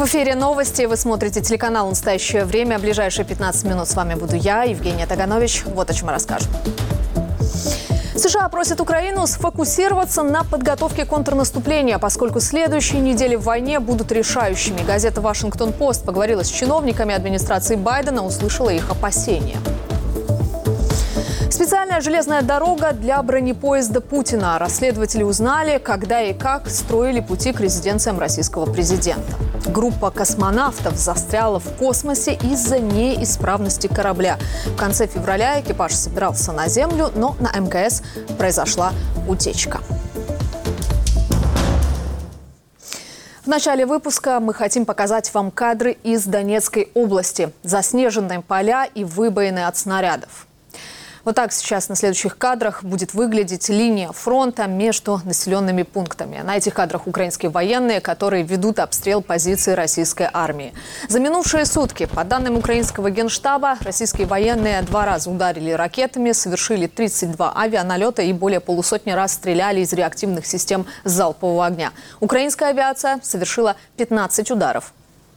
эфире новости. Вы смотрите телеканал «Настоящее время». В ближайшие 15 минут с вами буду я, Евгения Таганович. Вот о чем мы расскажем. США просят Украину сфокусироваться на подготовке контрнаступления, поскольку следующие недели в войне будут решающими. Газета «Вашингтон-Пост» поговорила с чиновниками администрации Байдена, услышала их опасения. Специальная железная дорога для бронепоезда Путина. Расследователи узнали, когда и как строили пути к резиденциям российского президента. Группа космонавтов застряла в космосе из-за неисправности корабля. В конце февраля экипаж собирался на Землю, но на МКС произошла утечка. В начале выпуска мы хотим показать вам кадры из Донецкой области. Заснеженные поля и выбоины от снарядов. Вот так сейчас на следующих кадрах будет выглядеть линия фронта между населенными пунктами. На этих кадрах украинские военные, которые ведут обстрел позиций российской армии. За минувшие сутки, по данным украинского генштаба, российские военные 2 раза ударили ракетами, совершили 32 авианалета и более полусотни раз стреляли из реактивных систем залпового огня. Украинская авиация совершила 15 ударов.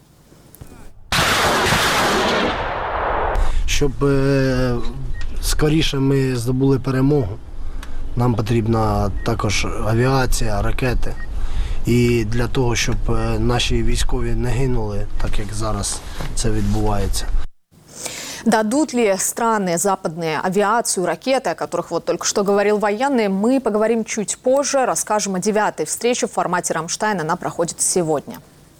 Скоріше ми здобули перемогу. Нам потрібна також авіація, ракети. І для того, щоб наші військові не гинули, так як зараз це відбувається. Дадут ли страны западные авиацию, ракеты, о которых вот только что говорил военный, мы поговорим чуть позже. Расскажем о 9-й встрече в формате «Рамштайн». Она проходит сегодня.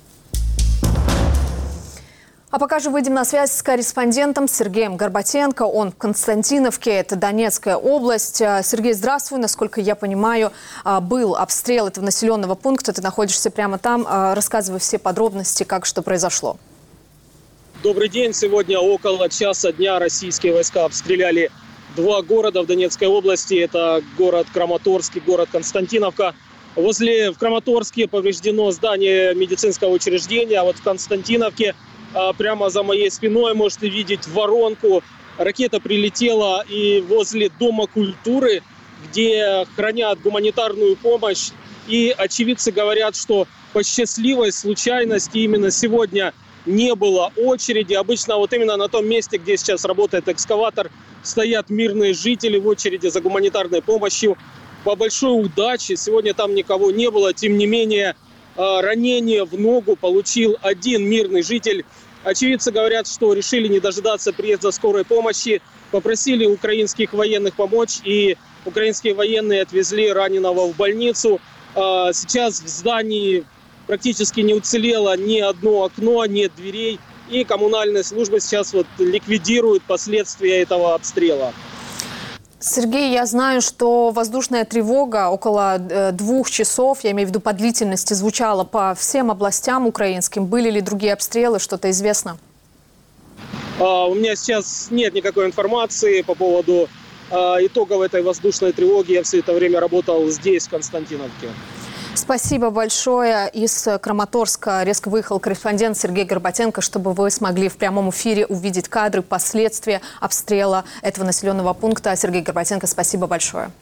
А пока же выйдем на связь с корреспондентом Сергеем Горбатенко. Он в Константиновке, это Донецкая область. Сергей, здравствуй. Насколько я понимаю, был обстрел этого населенного пункта. Ты находишься прямо там. Рассказывай все подробности, как что произошло. Добрый день. Сегодня около часа дня российские войска обстреляли 2 города в Донецкой области. Это город Краматорск и город Константиновка. В Краматорске повреждено здание медицинского учреждения, а вот в Константиновке прямо за моей спиной можете видеть воронку. Ракета прилетела и возле Дома культуры, где хранят гуманитарную помощь. И очевидцы говорят, что по счастливой случайности именно сегодня не было очереди. Обычно вот именно на том месте, где сейчас работает экскаватор, стоят мирные жители в очереди за гуманитарной помощью. По большой удаче сегодня там никого не было. Тем не менее, ранение в ногу получил один мирный житель. Очевидцы говорят, что решили не дожидаться приезда скорой помощи, попросили украинских военных помочь, и украинские военные отвезли раненого в больницу. Сейчас в здании практически не уцелело ни одно окно, нет дверей, и коммунальные службы сейчас ликвидируют последствия этого обстрела. Сергей, я знаю, что воздушная тревога около 2 часов, я имею в виду по длительности, звучала по всем областям украинским. Были ли другие обстрелы, что-то известно? У меня сейчас нет никакой информации по поводу итогов этой воздушной тревоги. Я все это время работал здесь, в Константиновке. Спасибо большое. Из Краматорска резко выехал корреспондент Сергей Горбатенко, чтобы вы смогли в прямом эфире увидеть кадры последствия обстрела этого населенного пункта. Сергей Горбатенко, спасибо большое.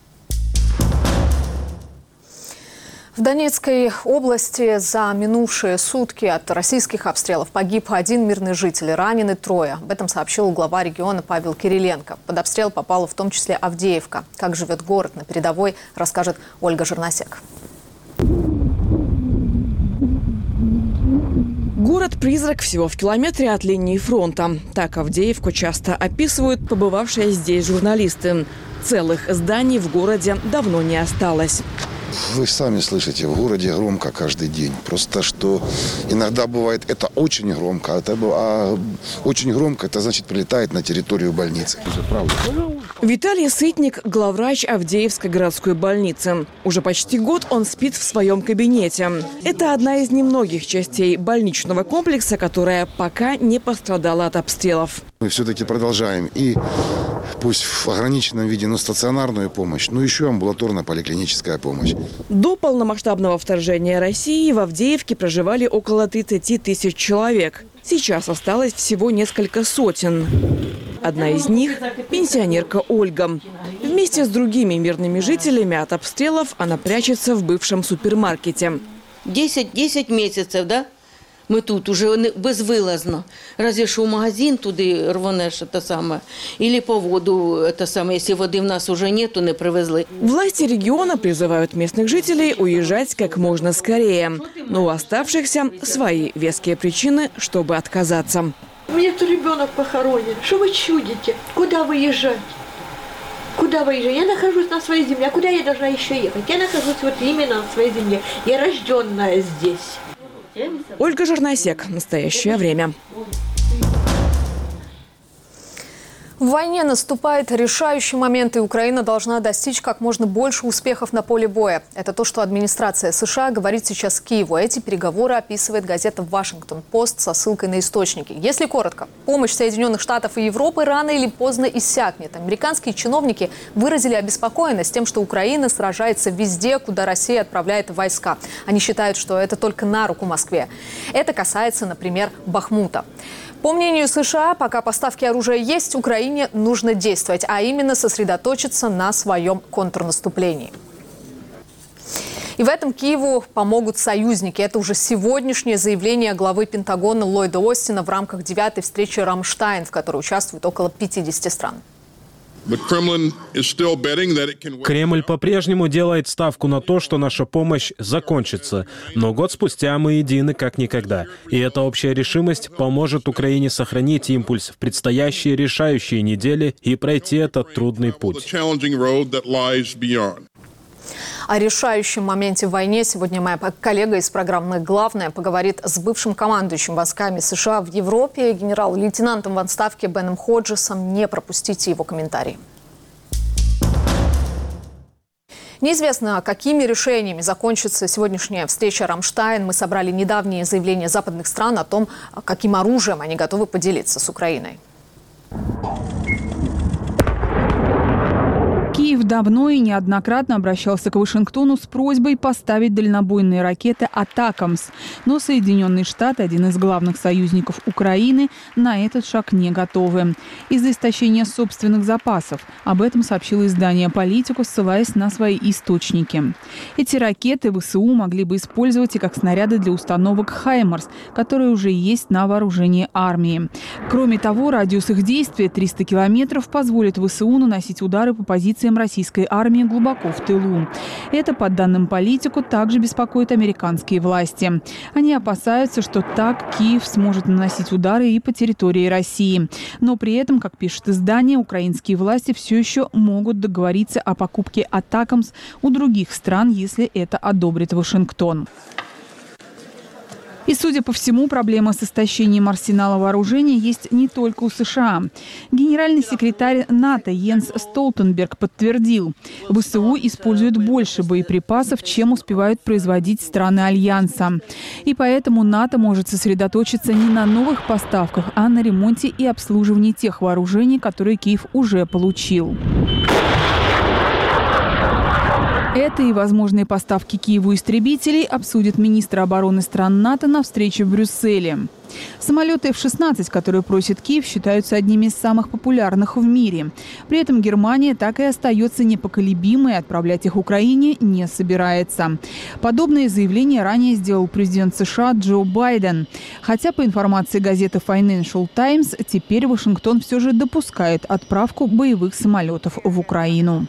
В Донецкой области за минувшие сутки от российских обстрелов погиб 1 мирный житель, ранены 3. Об этом сообщил глава региона Павел Кириленко. Под обстрел попала в том числе Авдеевка. Как живет город на передовой, расскажет Ольга Жернасек. Город-призрак всего в километре от линии фронта. Так Авдеевку часто описывают побывавшие здесь журналисты. Целых зданий в городе давно не осталось. Вы сами слышите, в городе громко каждый день. Просто что иногда бывает это очень громко, а очень громко это значит прилетает на территорию больницы. Это правда. Виталий Сытник – главврач Авдеевской городской больницы. Уже почти год он спит в своем кабинете. Это одна из немногих частей больничного комплекса, которая пока не пострадала от обстрелов. Мы все-таки продолжаем и пусть в ограниченном виде, но стационарную помощь, но еще амбулаторно-поликлиническая помощь. До полномасштабного вторжения России в Авдеевке проживали около 30 тысяч человек. Сейчас осталось всего несколько сотен. Одна из них – пенсионерка Ольга. Вместе с другими мирными жителями от обстрелов она прячется в бывшем супермаркете. 10 месяцев, да? Ми тут уже безвилазно. Разве що в магазин туди рвонеш, те саме, или по воду, те саме, якщо води в нас уже нету, не привезли. Власти региона призывают местных жителей уезжать как можно скорее. Но у оставшихся свои веские причины, чтобы отказаться. У меня тут ребенок похоронен. Что вы чудите? Куда выезжать? Куда выезжать? Я нахожусь на своей земле. А куда я должна еще ехать? Я нахожусь вот именно на своей земле. Я рожденная здесь. Ольга Жернасек. Настоящее время. В войне наступает решающий момент, и Украина должна достичь как можно больше успехов на поле боя. Это то, что администрация США говорит сейчас Киеву. Эти переговоры описывает газета «Вашингтон-Пост» со ссылкой на источники. Если коротко, помощь Соединенных Штатов и Европы рано или поздно иссякнет. Американские чиновники выразили обеспокоенность тем, что Украина сражается везде, куда Россия отправляет войска. Они считают, что это только на руку Москве. Это касается, например, Бахмута. По мнению США, пока поставки оружия есть, Украине нужно действовать, а именно сосредоточиться на своем контрнаступлении. И в этом Киеву помогут союзники. Это уже сегодняшнее заявление главы Пентагона Ллойда Остина в рамках 9-й встречи «Рамштайн», в которой участвует около 50 стран. Кремль по-прежнему делает ставку на то, что наша помощь закончится. Но год спустя мы едины как никогда. И эта общая решимость поможет Украине сохранить импульс в предстоящие решающие недели и пройти этот трудный путь. О решающем моменте в войне сегодня моя коллега из программы «Главное» поговорит с бывшим командующим войсками США в Европе, генерал-лейтенантом в отставке Беном Ходжесом. Не пропустите его комментарий. Неизвестно, какими решениями закончится сегодняшняя встреча «Рамштайн». Мы собрали недавние заявления западных стран о том, каким оружием они готовы поделиться с Украиной. Киев давно и неоднократно обращался к Вашингтону с просьбой поставить дальнобойные ракеты «Атакамс». Но Соединенные Штаты, один из главных союзников Украины, на этот шаг не готовы. Из-за истощения собственных запасов. Об этом сообщило издание «Политику», ссылаясь на свои источники. Эти ракеты ВСУ могли бы использовать и как снаряды для установок «Хаймарс», которые уже есть на вооружении армии. Кроме того, радиус их действия 300 километров позволит ВСУ наносить удары по позициям российской армии глубоко в тылу. Это, по данным «Политику», также беспокоит американские власти. Они опасаются, что так Киев сможет наносить удары и по территории России. Но при этом, как пишет издание, украинские власти все еще могут договориться о покупке «Атакамс» у других стран, если это одобрит Вашингтон. И, судя по всему, проблема с истощением арсенала вооружений есть не только у США. Генеральный секретарь НАТО Йенс Столтенберг подтвердил, ВСУ используют больше боеприпасов, чем успевают производить страны Альянса. И поэтому НАТО может сосредоточиться не на новых поставках, а на ремонте и обслуживании тех вооружений, которые Киев уже получил. Это и возможные поставки Киеву истребителей обсудит министр обороны стран НАТО на встрече в Брюсселе. Самолеты F-16, которые просит Киев, считаются одними из самых популярных в мире. При этом Германия так и остается непоколебимой, отправлять их Украине не собирается. Подобное заявление ранее сделал президент США Джо Байден. Хотя, по информации газеты Financial Times, теперь Вашингтон все же допускает отправку боевых самолетов в Украину.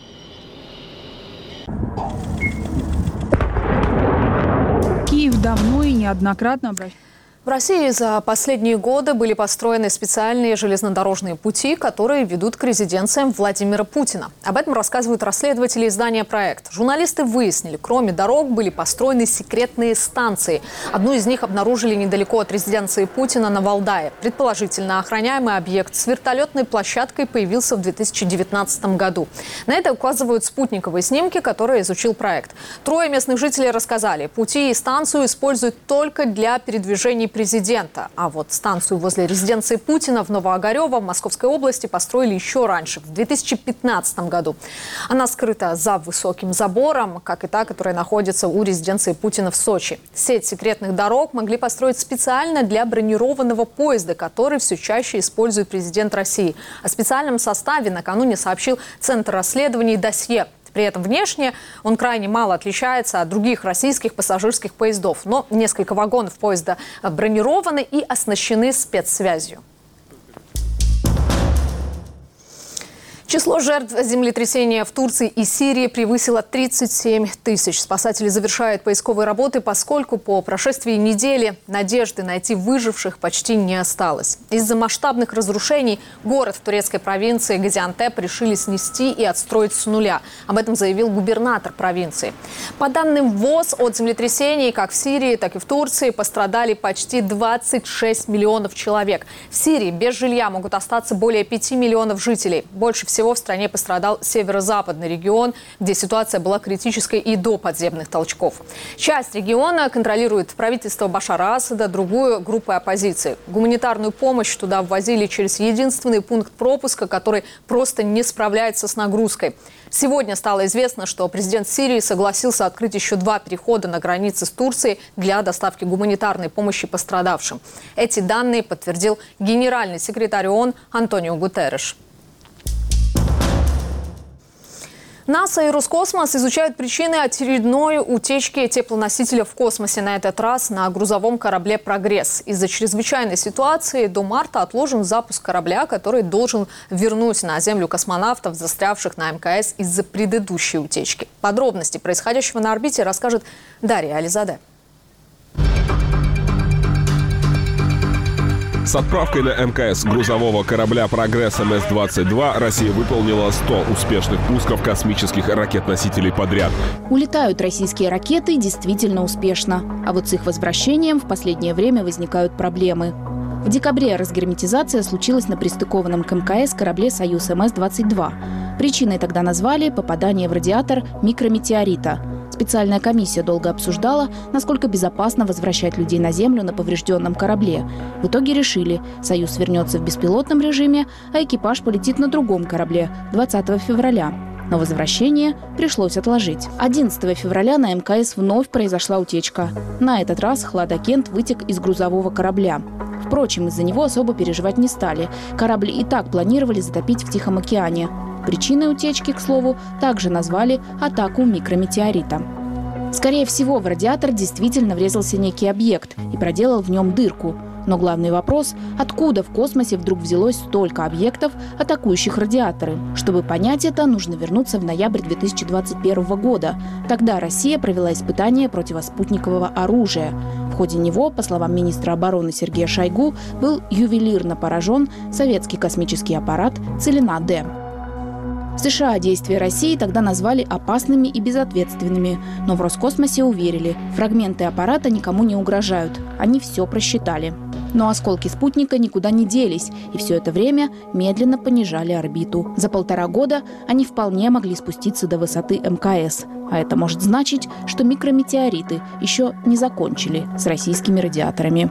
Киев давно и неоднократно обращался. В России за последние годы были построены специальные железнодорожные пути, которые ведут к резиденциям Владимира Путина. Об этом рассказывают расследователи издания «Проект». Журналисты выяснили, кроме дорог были построены секретные станции. Одну из них обнаружили недалеко от резиденции Путина на Валдае. Предположительно, охраняемый объект с вертолетной площадкой появился в 2019 году. На это указывают спутниковые снимки, которые изучил «Проект». Трое местных жителей рассказали, пути и станцию используют только для передвижений президента. А вот станцию возле резиденции Путина в Новоогарево в Московской области построили еще раньше, в 2015 году. Она скрыта за высоким забором, как и та, которая находится у резиденции Путина в Сочи. Сеть секретных дорог могли построить специально для бронированного поезда, который все чаще использует президент России. О специальном составе накануне сообщил Центр расследований «Досье». При этом внешне он крайне мало отличается от других российских пассажирских поездов. Но несколько вагонов поезда бронированы и оснащены спецсвязью. Число жертв землетрясения в Турции и Сирии превысило 37 тысяч. Спасатели завершают поисковые работы, поскольку по прошествии недели надежды найти выживших почти не осталось. Из-за масштабных разрушений город в турецкой провинции Газиантеп решили снести и отстроить с нуля. Об этом заявил губернатор провинции. По данным ВОЗ, от землетрясений как в Сирии, так и в Турции пострадали почти 26 миллионов человек. В Сирии без жилья могут остаться более 5 миллионов жителей. Больше всего в стране пострадал северо-западный регион, где ситуация была критической и до подземных толчков. Часть региона контролирует правительство Башара Асада, другую – группы оппозиции. Гуманитарную помощь туда ввозили через единственный пункт пропуска, который просто не справляется с нагрузкой. Сегодня стало известно, что президент Сирии согласился открыть еще 2 перехода на границе с Турцией для доставки гуманитарной помощи пострадавшим. Эти данные подтвердил генеральный секретарь ООН Антонио Гутерреш. НАСА и Роскосмос изучают причины очередной утечки теплоносителя в космосе. На этот раз на грузовом корабле «Прогресс». Из-за чрезвычайной ситуации до марта отложен запуск корабля, который должен вернуть на Землю космонавтов, застрявших на МКС из-за предыдущей утечки. Подробности происходящего на орбите расскажет Дарья Ализаде. С отправкой на МКС грузового корабля «Прогресс МС-22» Россия выполнила 100 успешных пусков космических ракет-носителей подряд. Улетают российские ракеты действительно успешно. А вот с их возвращением в последнее время возникают проблемы. В декабре разгерметизация случилась на пристыкованном к МКС корабле «Союз МС-22». Причиной тогда назвали попадание в радиатор микрометеорита. Специальная комиссия долго обсуждала, насколько безопасно возвращать людей на Землю на поврежденном корабле. В итоге решили, «Союз» вернется в беспилотном режиме, а экипаж полетит на другом корабле 20 февраля. Но возвращение пришлось отложить. 11 февраля на МКС вновь произошла утечка. На этот раз хладокент вытек из грузового корабля. Впрочем, из-за него особо переживать не стали. Корабль и так планировали затопить в Тихом океане. Причиной утечки, к слову, также назвали атаку микрометеорита. Скорее всего, в радиатор действительно врезался некий объект и проделал в нем дырку. Но главный вопрос – откуда в космосе вдруг взялось столько объектов, атакующих радиаторы? Чтобы понять это, нужно вернуться в ноябрь 2021 года. Тогда Россия провела испытание противоспутникового оружия. В ходе него, по словам министра обороны Сергея Шойгу, был ювелирно поражен советский космический аппарат «Целина-Д». США действия России тогда назвали опасными и безответственными. Но в Роскосмосе уверили, фрагменты аппарата никому не угрожают. Они все просчитали. Но осколки спутника никуда не делись, и все это время медленно понижали орбиту. За 1,5 года они вполне могли спуститься до высоты МКС. А это может значить, что микрометеориты еще не закончили с российскими радиаторами.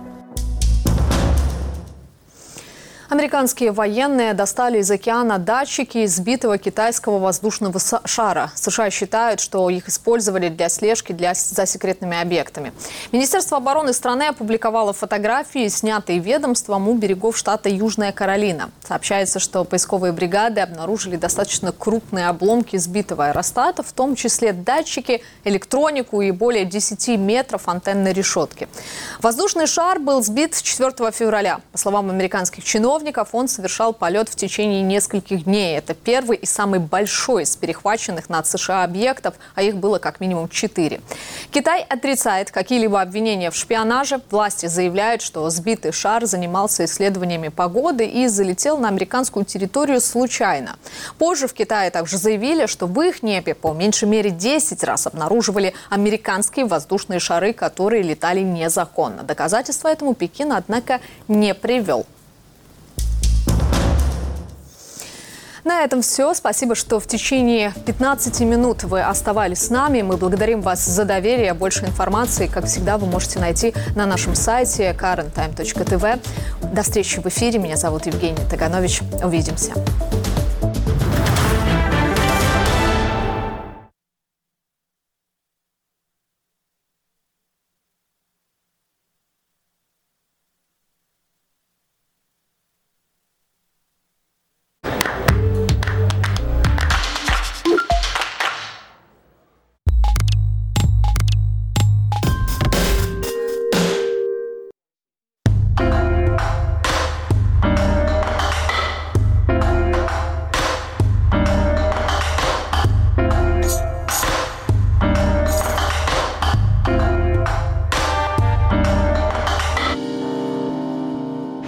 Американские военные достали из океана датчики сбитого китайского воздушного шара. США считают, что их использовали для слежки за секретными объектами. Министерство обороны страны опубликовало фотографии, снятые ведомством у берегов штата Южная Каролина. Сообщается, что поисковые бригады обнаружили достаточно крупные обломки сбитого аэростата, в том числе датчики, электронику и более 10 метров антенной решетки. Воздушный шар был сбит 4 февраля. По словам американских чиновников, он совершал полет в течение нескольких дней. Это первый и самый большой из перехваченных над США объектов, а их было как минимум 4. Китай отрицает какие-либо обвинения в шпионаже. Власти заявляют, что сбитый шар занимался исследованиями погоды и залетел на американскую территорию случайно. Позже в Китае также заявили, что в их небе по меньшей мере 10 раз обнаруживали американские воздушные шары, которые летали незаконно. Доказательства этому Пекин, однако, не привел. На этом все. Спасибо, что в течение 15 минут вы оставались с нами. Мы благодарим вас за доверие. Больше информации, как всегда, вы можете найти на нашем сайте karenTime.tv. До встречи в эфире. Меня зовут Евгения Таганович. Увидимся.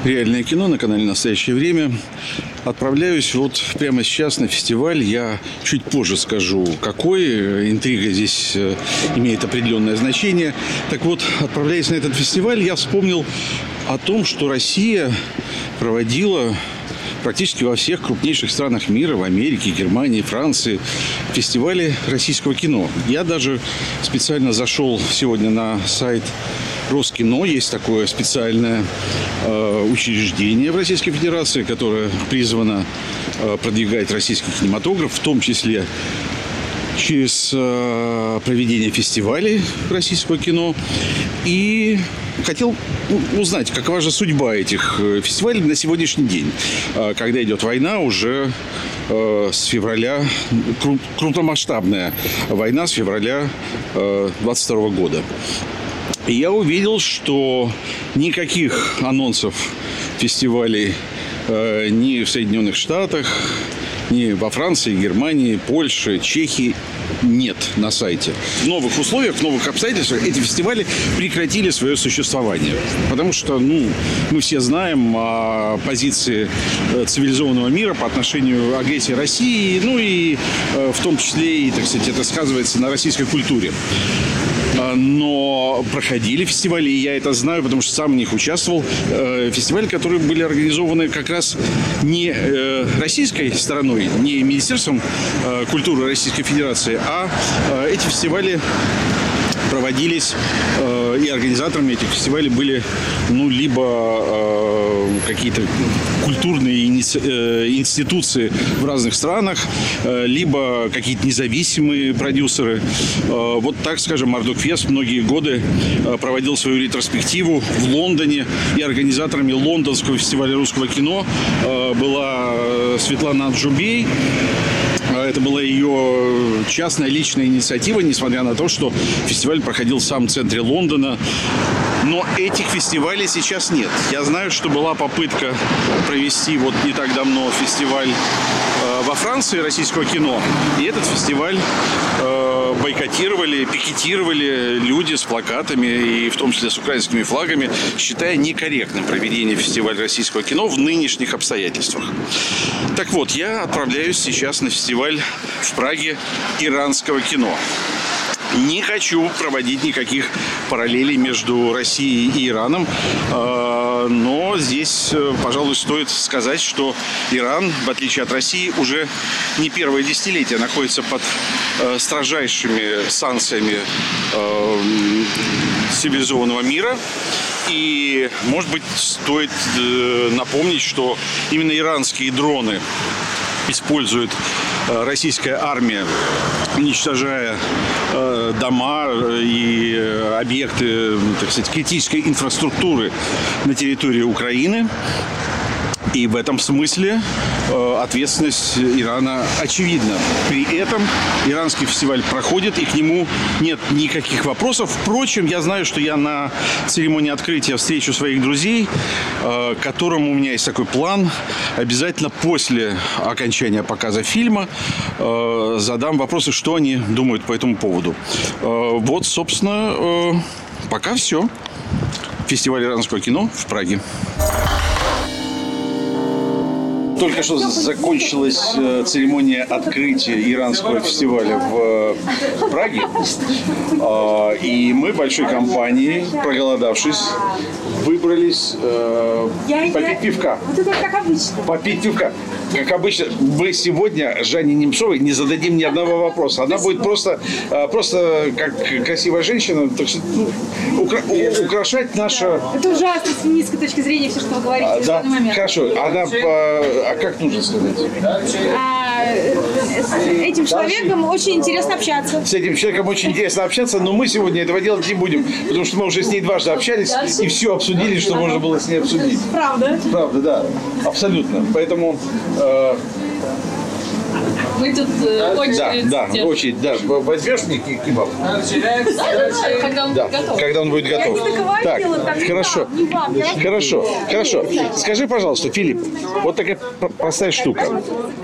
«Реальное кино» на канале «Настоящее время». Отправляюсь вот прямо сейчас на фестиваль. Я чуть позже скажу, какой. Интрига здесь имеет определенное значение. Так вот, отправляясь на этот фестиваль, я вспомнил о том, что Россия проводила практически во всех крупнейших странах мира, в Америке, Германии, Франции, фестивали российского кино. Я даже специально зашел сегодня на сайт Роскино. Есть такое специальное учреждение в Российской Федерации, которое призвано продвигать российский кинематограф, в том числе через проведение фестивалей российского кино. И хотел узнать, какова же судьба этих фестивалей на сегодняшний день, когда идет война уже с февраля, крупномасштабная война с февраля 22 года. И я увидел, что никаких анонсов фестивалей ни в Соединенных Штатах, ни во Франции, Германии, Польше, Чехии нет на сайте. В новых условиях, в новых обстоятельствах эти фестивали прекратили свое существование. Потому что, мы все знаем о позиции цивилизованного мира по отношению к агрессии России, и в том числе, так сказать, это сказывается на российской культуре. Но проходили фестивали, и я это знаю, потому что сам в них участвовал. Фестивали, которые были организованы как раз не российской стороной, не Министерством культуры Российской Федерации, а эти фестивали проводились, и организаторами этих фестивалей были, либо какие-то культурные институции в разных странах, либо какие-то независимые продюсеры. Вот так, скажем, Мардукфест многие годы проводил свою ретроспективу в Лондоне, и организаторами Лондонского фестиваля русского кино была Светлана Аджубей. Это была ее частная личная инициатива, несмотря на то, что фестиваль проходил в самом центре Лондона. Но этих фестивалей сейчас нет. Я знаю, что была попытка провести не так давно фестиваль во Франции российского кино. И этот фестиваль бойкотировали, пикетировали люди с плакатами, и в том числе с украинскими флагами, считая некорректным проведение фестиваля российского кино в нынешних обстоятельствах. Так вот, я отправляюсь сейчас на фестиваль в Праге иранского кино. Не хочу проводить никаких параллелей между Россией и Ираном, но здесь, пожалуй, стоит сказать, что Иран, в отличие от России, уже не первое десятилетие находится под строжайшими санкциями цивилизованного мира. И, может быть, стоит напомнить, что именно иранские дроны использует российская армия, уничтожая дома и объекты, так сказать, критической инфраструктуры на территории Украины. И в этом смысле ответственность Ирана очевидна. При этом иранский фестиваль проходит, и к нему нет никаких вопросов. Впрочем, я знаю, что я на церемонии открытия встречу своих друзей, которым у меня есть такой план. Обязательно после окончания показа фильма задам вопросы, что они думают по этому поводу. Вот, собственно, пока все. Фестиваль иранского кино в Праге. Только что закончилась церемония открытия иранского фестиваля в Праге. И мы большой компанией, проголодавшись, выбрались попить пивка. Вот это как обычно. Попить пивка. Как обычно, мы сегодня Жанне Немцовой не зададим ни одного вопроса. Она будет просто как красивая женщина, так что, украшать наше... Это ужасно с феминистской точки зрения, все, что вы говорите в данный момент. Хорошо. А как нужно сказать? С этим человеком очень интересно общаться. С этим человеком очень интересно общаться, но мы сегодня этого делать не будем, потому что мы уже с ней дважды общались и все обсудили, что можно было с ней обсудить. Правда? Правда, да. Абсолютно. Поэтому... Мы тут очередь. Да, очередь, да. Возьмешь мне кебаб? Да, когда он будет готов. Так, хорошо. Хорошо. Скажи, пожалуйста, Филипп, вот такая простая штука.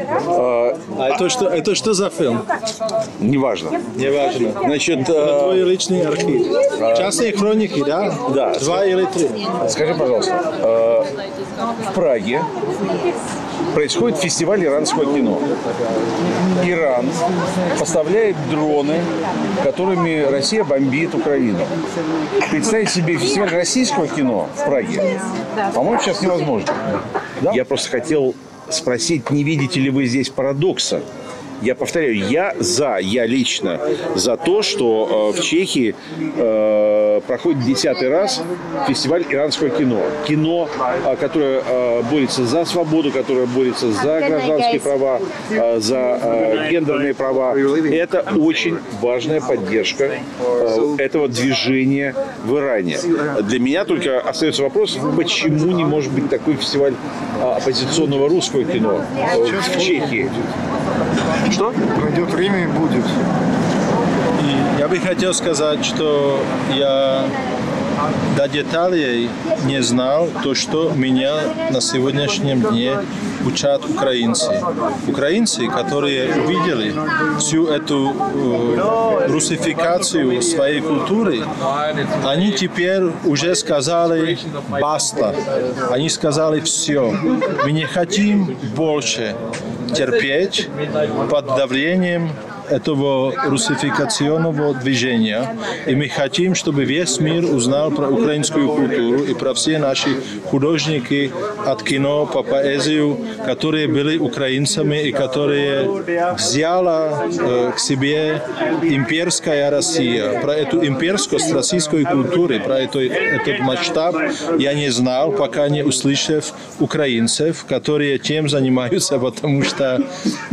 Это что за фильм? Неважно. Значит, твой личный архив. Частные хроники, да? Да. 2 или 3. Скажи, пожалуйста, в Праге происходит фестиваль иранского кино. Иран поставляет дроны, которыми Россия бомбит Украину. Представить себе фестиваль российского кино в Праге, по-моему, сейчас невозможно. Да? Я просто хотел спросить, не видите ли вы здесь парадокса? Я повторяю, я лично за то, что в Чехии проходит 10-й раз фестиваль иранского кино. Кино, которое борется за свободу, которое борется за гражданские права, за гендерные права. Это очень важная поддержка этого движения в Иране. Для меня только остается вопрос, почему не может быть такой фестиваль оппозиционного русского кино в Чехии? Что? Пройдет время и будет. И я бы хотел сказать, что я до деталей не знал то, что меня на сегодняшнем дне учат украинцы. Украинцы, которые увидели всю эту русификацию своей культуры, они теперь уже сказали «баста». Они сказали «все». Мы не хотим больше терпеть под давлением этого русификационного движения. И мы хотим, чтобы весь мир узнал про украинскую культуру и про все наши художники от кино по поэзию, которые были украинцами и которые взяла к себе имперская Россия. Про эту имперскость российской культуры, про этот масштаб я не знал, пока не услышав украинцев, которые тем занимаются, потому что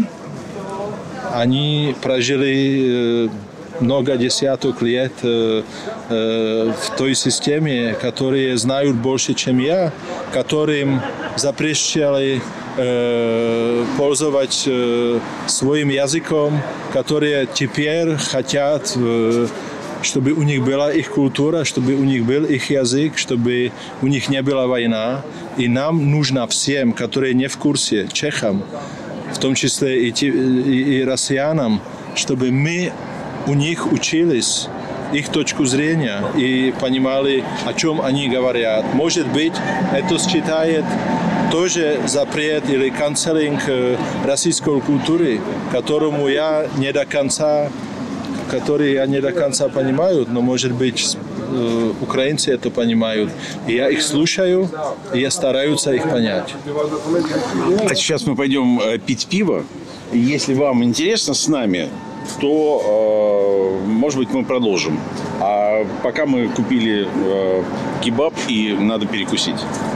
они прожили много десяток лет в той системе, которые знают больше, чем я, которым запрещали пользоваться своим языком, которые теперь хотят, чтобы у них была их культура, чтобы у них был их язык, чтобы у них не была война. И нам нужно всем, которые не в курсе, чехам, в том числе и россиянам, чтобы мы у них учились их точку зрения и понимали, о чем они говорят. Может быть, это считает тоже запрет или канцелинг российской культуры, который я не до конца понимаю, но, может быть, украинцы это понимают. И я их слушаю, и я стараюсь их понять. А сейчас мы пойдем пить пиво. И если вам интересно с нами, то, может быть, мы продолжим. А пока мы купили кебаб, и надо перекусить.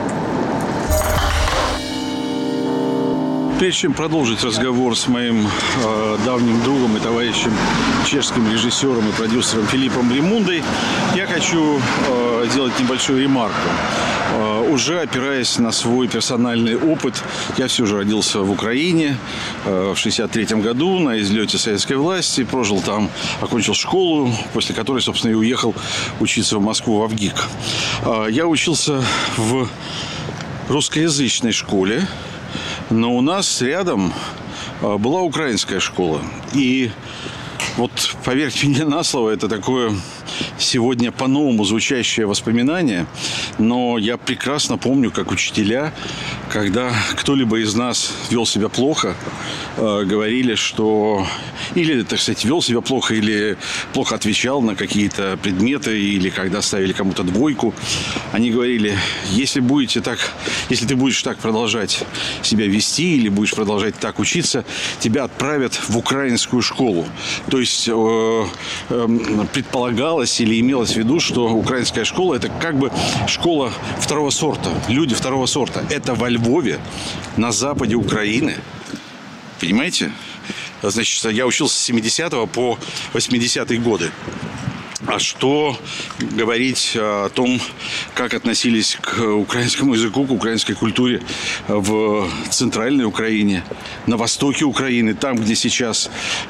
Прежде чем продолжить разговор с моим давним другом и товарищем, чешским режиссером и продюсером Филиппом Блимундой, я хочу сделать небольшую ремарку. Уже опираясь на свой персональный опыт, я все же родился в Украине в 1963 году на излете советской власти, прожил там, окончил школу, после которой, собственно, и уехал учиться в Москву, в ВГИК. Я учился в русскоязычной школе, но у нас рядом была украинская школа. И вот, поверьте мне на слово, это такое сегодня по-новому звучащее воспоминание. Но я прекрасно помню, как учителя, когда кто-либо из нас вел себя плохо, говорили, что... Или, так сказать, вел себя плохо, или плохо отвечал на какие-то предметы, или когда ставили кому-то двойку. Они говорили, если ты будешь так продолжать себя вести, или будешь продолжать так учиться, тебя отправят в украинскую школу. То есть предполагалось или имелось в виду, что украинская школа – это как бы школа второго сорта, люди второго сорта. Это во Львове, на западе Украины. Понимаете? Значит, я учился с 70 по 80-е годы. А что говорить о том, как относились к украинскому языку, к украинской культуре в центральной Украине, на востоке Украины, там, где сейчас,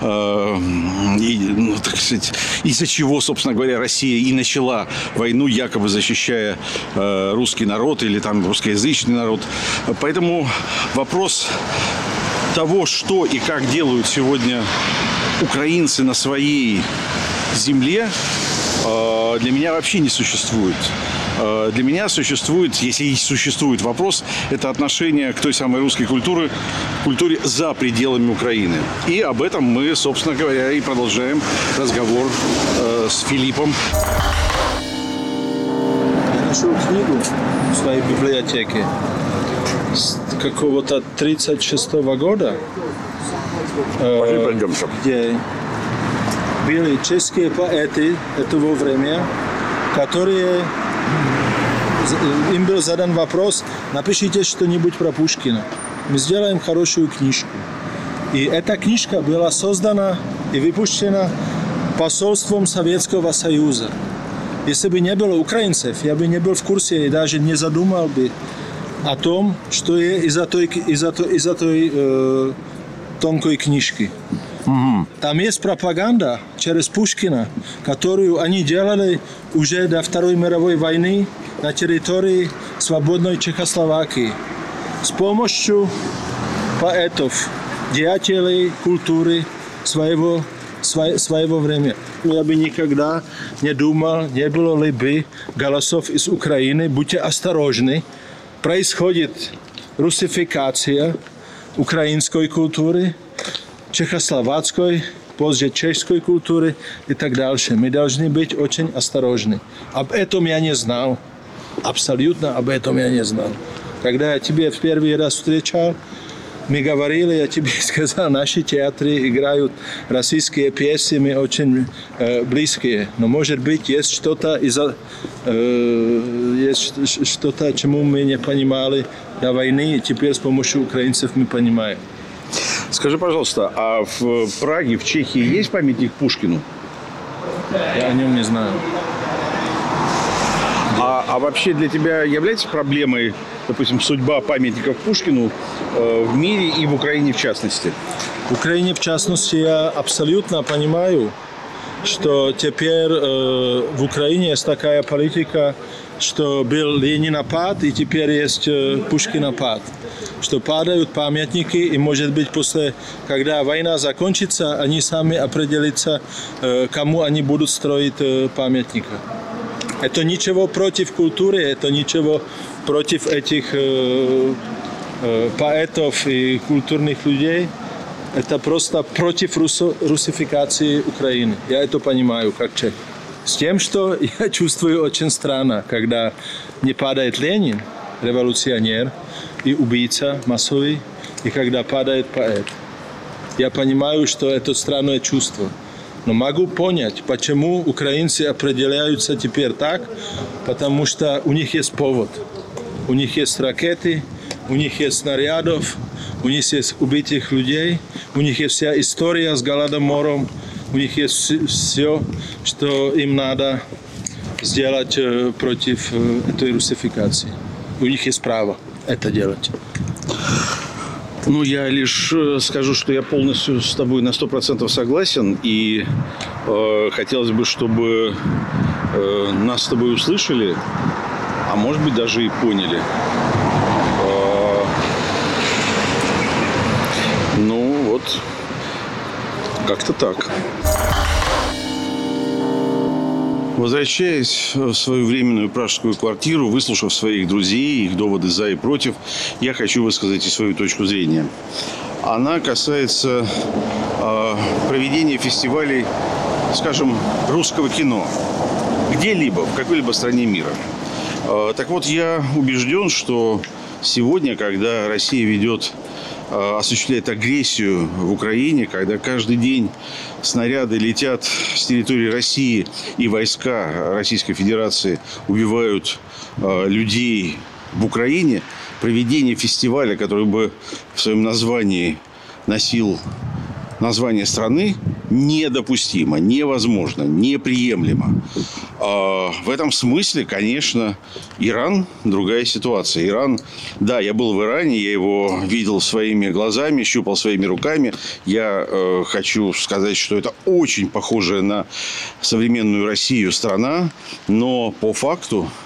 так сказать, из-за чего, собственно говоря, Россия и начала войну, якобы защищая русский народ или там русскоязычный народ. Поэтому вопрос того, что и как делают сегодня украинцы на своей земле, для меня вообще не существует. Для меня существует, если и существует вопрос, это отношение к той самой русской культуре за пределами Украины. И об этом мы, собственно говоря, и продолжаем разговор с Филиппом. Я нашел книгу в своей библиотеке с какого-то 1936 года, где были чешские поэты этого времени, которые им был задан вопрос: напишите что-нибудь про Пушкина, мы сделаем хорошую книжку. И эта книжка была создана и выпущена посольством Советского Союза. Если бы не было украинцев, я бы не был в курсе и даже не задумал бы о том, что есть из-за той тонкой книжки. Там есть пропаганда через Пушкина, которую они делали уже до Второй мировой войны на территории свободной Чехословакии с помощью поэтов, деятелей культуры своего времени. Я бы никогда не думал, не было ли бы голосов из Украины: будьте осторожны, происходит русификация украинской культуры, чехословацкой, позже чешской культуры и так дальше. Мы должны быть очень осторожны. Об этом я не знал. Абсолютно об этом я не знал. Когда я тебя в первый раз встречал, мы говорили, я тебе сказал, наши театры играют российские песни очень близкие. Но, может быть, есть что-то, чему мы не понимали до войны, и теперь с помощью украинцев мы понимаем. Скажи, пожалуйста, а в Праге, в Чехии есть памятник Пушкину? Я о нем не знаю. А вообще для тебя является проблемой, допустим, судьба памятников Пушкину в мире и в Украине в частности? В Украине в частности я абсолютно понимаю, что теперь в Украине есть такая политика, что был Ленинопад и теперь есть Пушкинопад. Что падают памятники, и, может быть, после, когда война закончится, они сами определятся, кому они будут строить памятники. Это ничего против культуры, это ничего против этих поэтов и культурных людей. Это просто против русификации Украины. Я это понимаю как чех. С тем, что я чувствую очень странно, когда не падает Ленин, революционер и убийца массовый, и когда падает поэт. Я понимаю, что это странное чувство. Но могу понять, почему украинцы определяются теперь так, потому что у них есть повод. У них есть ракеты, у них есть снарядов, у них есть убитых людей, у них есть вся история с Голодомором, у них есть все, что им надо сделать против этой русификации. У них есть право это делать. Ну, я лишь скажу, что я полностью с тобой на 100% согласен. И хотелось бы, чтобы нас с тобой услышали, а может быть, даже и поняли. Ну, вот, как-то так. Возвращаясь в свою временную пражскую квартиру, выслушав своих друзей, их доводы за и против, я хочу высказать и свою точку зрения. Она касается проведения фестивалей, скажем, русского кино где-либо, в какой-либо стране мира. Так вот, я убежден, что сегодня, когда Россия осуществляет агрессию в Украине, когда каждый день снаряды летят с территории России и войска Российской Федерации убивают людей в Украине, проведение фестиваля, который бы в своем названии носил название страны, недопустимо, невозможно, неприемлемо. В этом смысле, конечно, Иран – другая ситуация. Иран, да, я был в Иране, я его видел своими глазами, щупал своими руками. Я хочу сказать, что это очень похожая на современную Россию страна, но по факту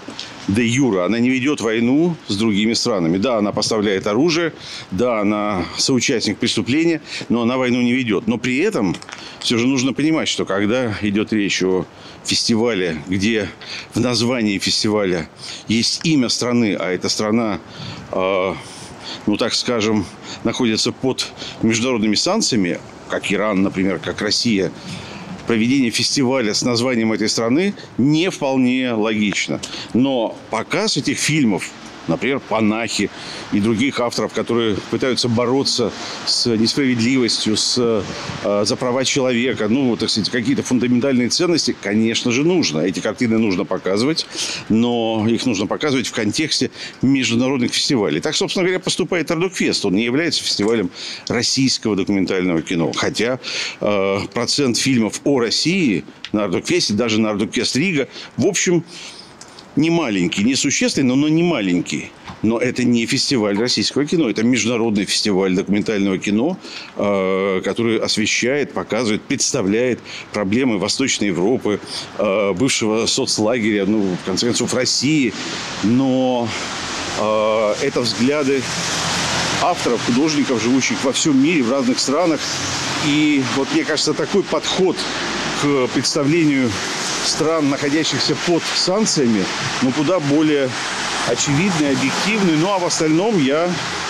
де юра, она не ведет войну с другими странами. Да, она поставляет оружие, да, она соучастник преступления, но она войну не ведет. Но при этом все же нужно понимать, что когда идет речь о фестивале, где в названии фестиваля есть имя страны, а эта страна, ну так скажем, находится под международными санкциями, как Иран, например, как Россия, проведение фестиваля с названием этой страны не вполне логично. Но показ этих фильмов, например, «Панахи» и других авторов, которые пытаются бороться с несправедливостью, за права человека, ну, так сказать, какие-то фундаментальные ценности, конечно же, нужно. Эти картины нужно показывать, но их нужно показывать в контексте международных фестивалей. Так, собственно говоря, поступает Ардукфест. Он не является фестивалем российского документального кино. Хотя процент фильмов о России на Ардукфесте, даже на Ардукфест Рига, в общем, не маленький, не существенный, но не маленький. Но это не фестиваль российского кино. Это международный фестиваль документального кино, который освещает, показывает, представляет проблемы Восточной Европы, бывшего соцлагеря, ну, в конце концов, России. Но это взгляды авторов, художников, живущих во всем мире, в разных странах. И вот мне кажется, такой подход к представлению стран, находящихся под санкциями, но куда более очевидный, объективный. Ну, а в остальном я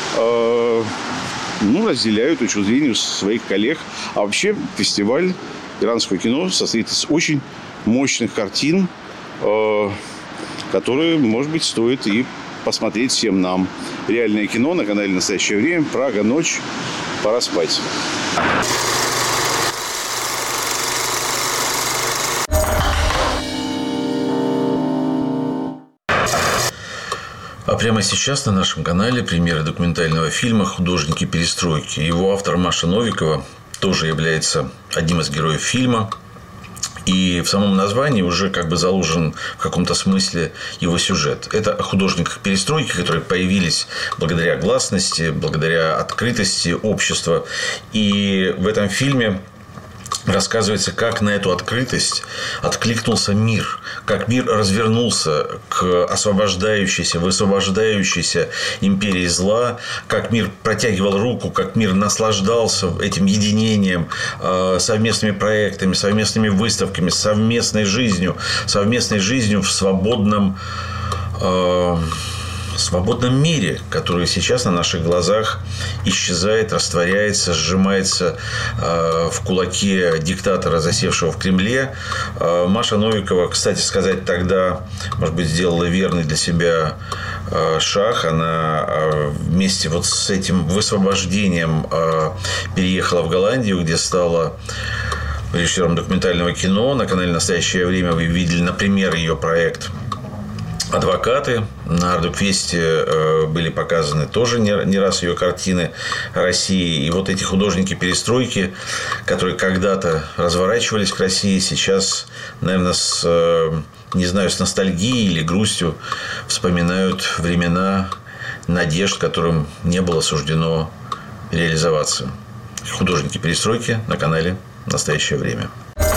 разделяю точку зрения своих коллег. А вообще фестиваль иранского кино состоит из очень мощных картин, которые, может быть, стоит и посмотреть всем нам. Реальное кино на канале «Настоящее время». Прага, ночь. Пора спать. А прямо сейчас на нашем канале премьера документального фильма «Художники перестройки». Его автор Маша Новикова тоже является одним из героев фильма. И в самом названии уже как бы заложен в каком-то смысле его сюжет. Это о художниках перестройки, которые появились благодаря гласности, благодаря открытости общества. И в этом фильме рассказывается, как на эту открытость откликнулся мир, как мир развернулся к освобождающейся, высвобождающейся империи зла, как мир протягивал руку, как мир наслаждался этим единением, совместными проектами, совместными выставками, совместной жизнью в свободном мире, который сейчас на наших глазах исчезает, растворяется, сжимается в кулаке диктатора, засевшего в Кремле. Маша Новикова, кстати сказать, тогда, может быть, сделала верный для себя шаг. Она вместе вот с этим высвобождением переехала в Голландию, где стала режиссером документального кино. На канале «Настоящее время» вы видели, например, ее проект «Адвокаты». На Ардукфесте были показаны тоже не раз ее картины России. И вот эти художники перестройки, которые когда-то разворачивались к России, сейчас, наверное, не знаю, с ностальгией или грустью вспоминают времена надежд, которым не было суждено реализоваться. Художники перестройки на канале «Настоящее время».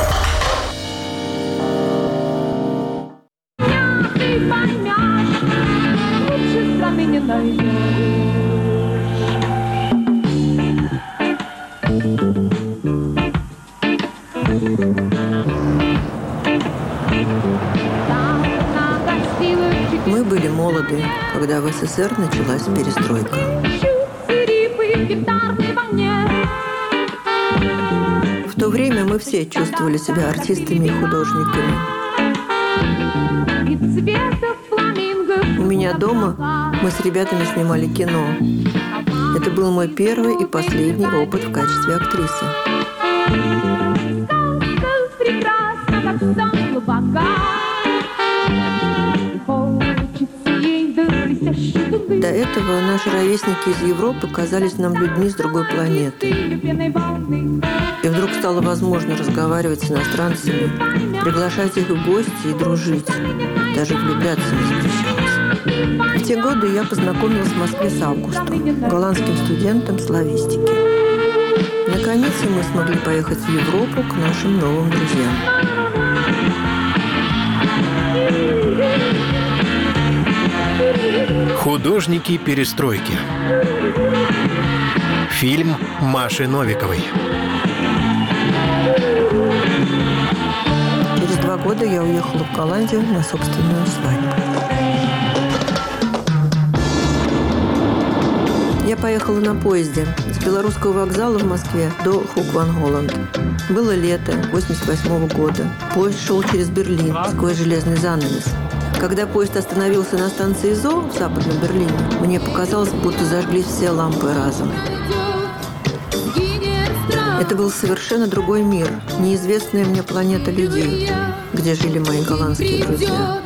Мы были молоды, когда в СССР началась перестройка. В то время мы все чувствовали себя артистами и художниками. У меня дома мы с ребятами снимали кино. Это был мой первый и последний опыт в качестве актрисы. До этого наши ровесники из Европы казались нам людьми с другой планеты. И вдруг стало возможно разговаривать с иностранцами, приглашать их в гости и дружить. Даже влюбляться не запрещалось. В те годы я познакомилась в Москве с Августом, голландским студентом славистики. Наконец мы смогли поехать в Европу к нашим новым друзьям. Художники перестройки. Фильм Маши Новиковой. Через 2 года я уехала в Голландию на собственную свадьбу. Я поехала на поезде с Белорусского вокзала в Москве до Хук-ван-Голланд. Было лето 1988 года. Поезд шел через Берлин сквозь железный занавес. Когда поезд остановился на станции ЗО в Западном Берлине, мне показалось, будто зажглись все лампы разом. Это был совершенно другой мир, неизвестная мне планета людей, где жили мои голландские друзья.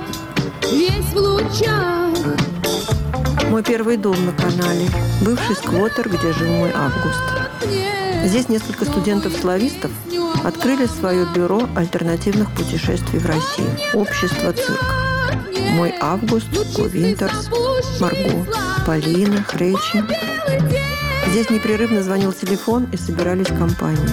Мой первый дом на канале, бывший сквотер, где жил мой Август. Здесь несколько студентов-славистов открыли свое бюро альтернативных путешествий в Россию. Общество «Цирк». Мой Август, Ко Винтерс, Марго, Полина, Хречи. Здесь непрерывно звонил телефон и собирались компании.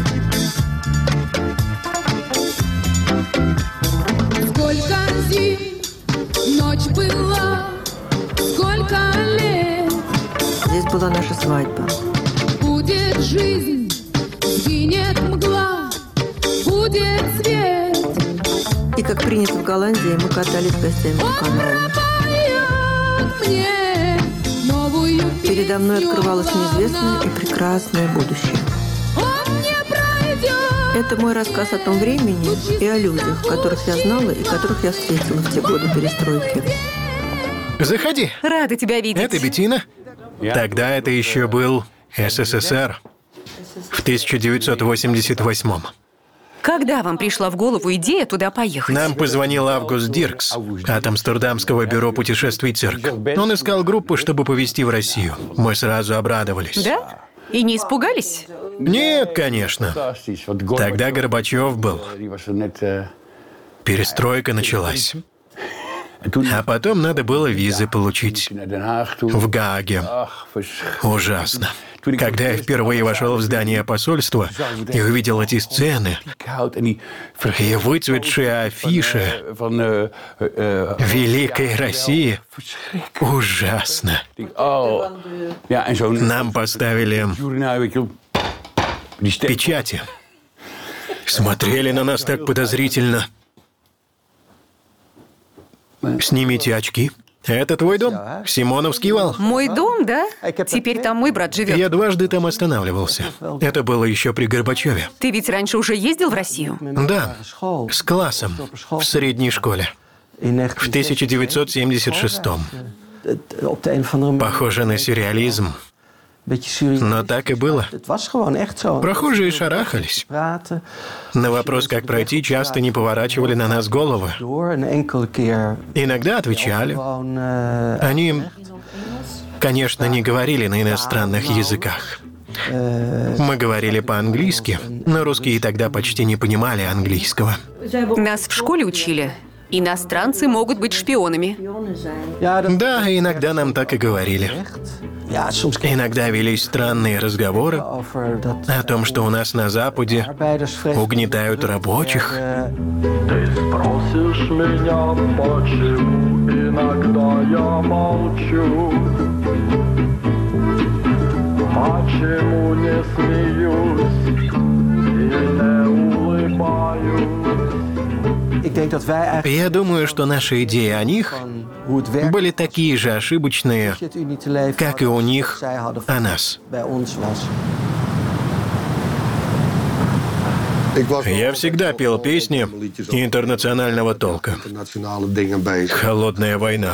Сколько зим, ночь была, сколько лет. Здесь была наша свадьба. Будет жизнь, сгинет мгла, будет свет. И, как принято в Голландии, мы катались гостями по каналам. Передо мной открывалось неизвестное и прекрасное будущее. Это мой рассказ о том времени и о людях, которых я знала и которых я встретила в те годы перестройки. Заходи. Рада тебя видеть. Это Беттина. Тогда это еще был СССР. В 1988-м. Когда вам пришла в голову идея туда поехать? Нам позвонил Август Диркс от Амстердамского бюро путешествий «Цирк». Он искал группу, чтобы повезти в Россию. Мы сразу обрадовались. Да? И не испугались? Нет, конечно. Тогда Горбачев был. Перестройка началась. А потом надо было визы получить. В Гааге. Ужасно. Когда я впервые вошел в здание посольства и увидел эти сцены, и выцветшие афиши Великой России, ужасно. Нам поставили печати. Смотрели на нас так подозрительно. Снимите очки. Это твой дом? Симоновский вал. Мой дом, да? Теперь там мой брат живет. Я дважды там останавливался. Это было еще при Горбачеве. Ты ведь раньше уже ездил в Россию? Да, с классом в средней школе. В 1976-м. Похоже на сюрреализм. Но так и было. Прохожие шарахались. На вопрос, как пройти, часто не поворачивали на нас головы. Иногда отвечали. Они, конечно, не говорили на иностранных языках. Мы говорили по-английски, но русские тогда почти не понимали английского. Нас в школе учили. Иностранцы могут быть шпионами. Да, иногда нам так и говорили. Иногда велись странные разговоры о том, что у нас на Западе угнетают рабочих. Ты спросишь меня, почему иногда я молчу? Почему не смеюсь и не улыбаюсь? Я думаю, что наши идеи о них были такие же ошибочные, как и у них о нас. Я всегда пел песни интернационального толка. «Холодная война».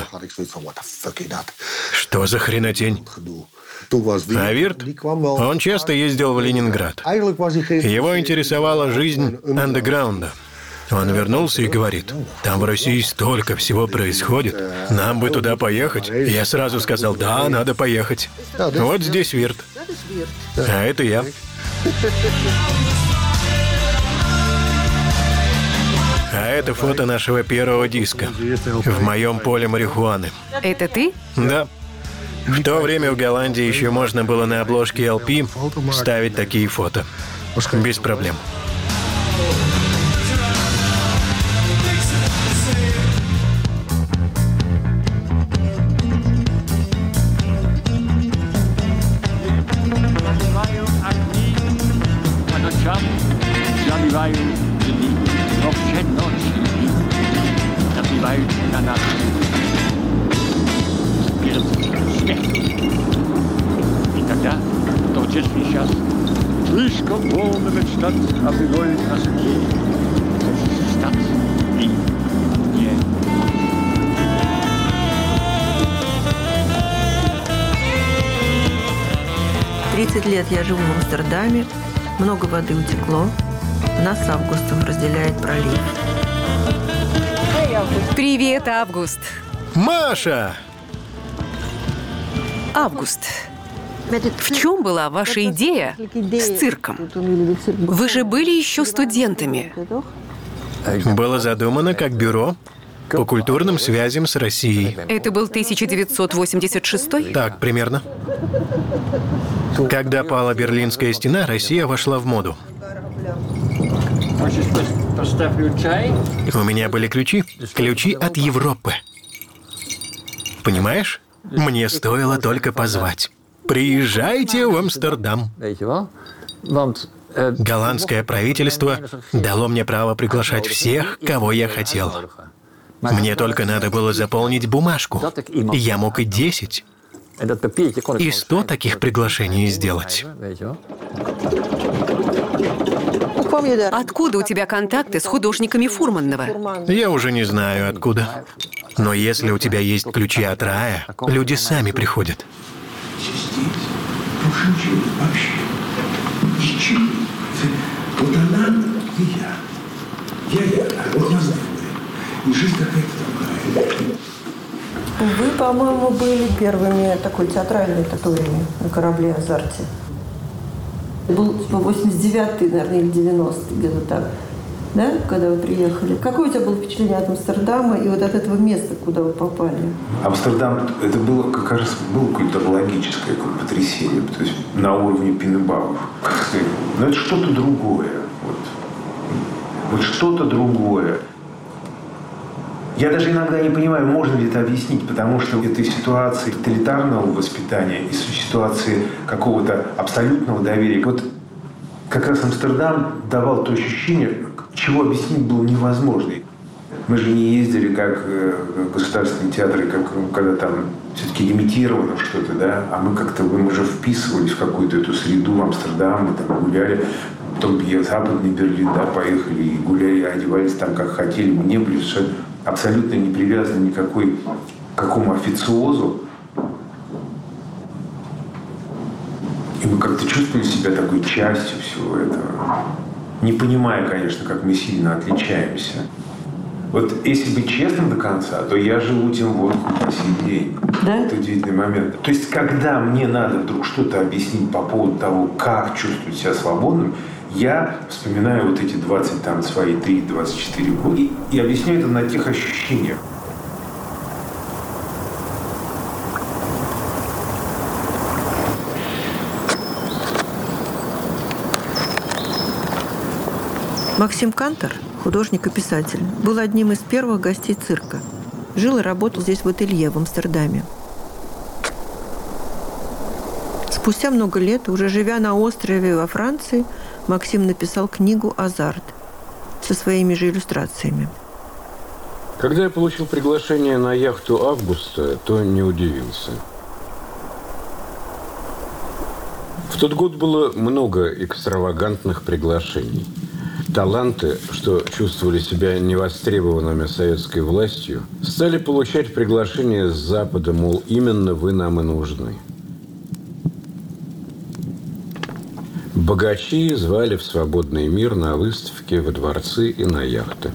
Что за хренотень? А Вирт, он часто ездил в Ленинград. Его интересовала жизнь андеграунда. Он вернулся и говорит: там в России столько всего происходит, нам бы туда поехать. Я сразу сказал: да, надо поехать. Вот здесь Вирт. А это я. А это фото нашего первого диска. В моем поле марихуаны. Это ты? Да. В то время в Голландии еще можно было на обложке LP ставить такие фото. Без проблем. знаю, но в те ночи напевают на нас смех. И тогда, тот же сейчас, слишком больно мечтать о былой красоте. Стать и не. 30 лет я живу в Амстердаме, много воды утекло, нас с Августом разделяет пролив. Привет, Август. Маша! Август, в чем была ваша идея с цирком? Вы же были еще студентами. Было задумано как бюро по культурным связям с Россией. Это был 1986? Так, примерно. Когда пала Берлинская стена, Россия вошла в моду. У меня были ключи. Ключи от Европы. Понимаешь? Мне стоило только позвать. Приезжайте в Амстердам. Голландское правительство дало мне право приглашать всех, кого я хотел. Мне только надо было заполнить бумажку. Я мог и 10. И 100 таких приглашений сделать. Откуда у тебя контакты с художниками Фурманова? Я уже не знаю, откуда. Но если у тебя есть ключи от рая, люди сами приходят. Вообще ничего. Вот она и я. Вот нас двое. И жизнь какая-то другая. Вы, по-моему, были первыми такой театральной татуировкой на корабле «Азарте». Был типа 89-й, наверное, или 90-й, где-то так. Да, когда вы приехали? Какое у тебя было впечатление от Амстердама и вот от этого места, куда вы попали? Амстердам, это было, как кажется, было культурологическое потрясение, то есть на уровне Пинебауэр. Но это что-то другое. Вот что-то другое. Я даже иногда не понимаю, можно ли это объяснить, потому что в этой ситуации тоталитарного воспитания и ситуации какого-то абсолютного доверия. Вот как раз Амстердам давал то ощущение, чего объяснить было невозможно. Мы же не ездили как государственные театры, как когда там все-таки лимитировано что-то, да, а мы как-то мы уже вписывались в какую-то эту среду Амстердама, мы там гуляли, потом в Западный Берлин, да, поехали и гуляли, одевались там как хотели, мы не были абсолютно не привязаны никакой к какому официозу. И мы как-то чувствовали себя такой частью всего этого. Не понимая, конечно, как мы сильно отличаемся. Вот если быть честным до конца, то я живу тем воздухом по сей день. Да? Это удивительный момент. То есть, когда мне надо вдруг что-то объяснить по поводу того, как чувствовать себя свободным, я вспоминаю вот эти 20, там, свои 3-24 года и объясняю это на тех ощущениях. Максим Кантор, художник и писатель, был одним из первых гостей цирка. Жил и работал здесь в ателье в Амстердаме. Спустя много лет, уже живя на острове во Франции, Максим написал книгу «Азарт» со своими же иллюстрациями. Когда я получил приглашение на яхту Августа, то не удивился. В тот год было много экстравагантных приглашений. Таланты, что чувствовали себя невостребованными советской властью, стали получать приглашения с Запада, мол, именно вы нам и нужны. Богачи звали в свободный мир на выставки, во дворцы и на яхты.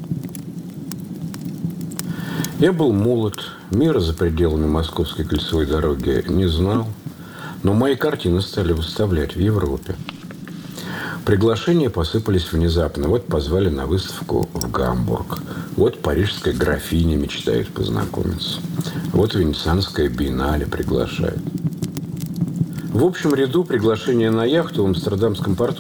Я был молод, мира за пределами Московской кольцевой дороги не знал, но мои картины стали выставлять в Европе. Приглашения посыпались внезапно. Вот позвали на выставку в Гамбург. Вот парижская графиня мечтает познакомиться. Вот Венецианская биеннале приглашает. В общем ряду приглашения на яхту в Амстердамском порту